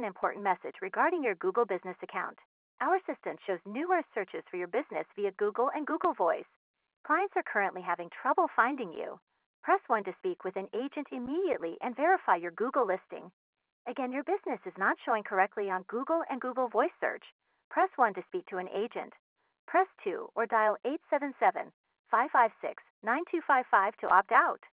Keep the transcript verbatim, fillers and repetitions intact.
an important message regarding your Google Business account. Our assistant shows numerous searches for your business via Google and Google Voice. Clients are currently having trouble finding you. Press one to speak with an agent immediately and verify your Google listing. Again, your business is not showing correctly on Google and Google Voice search. Press one to speak to an agent. Press two or dial eight seven seven, five five six, nine two five five to opt out.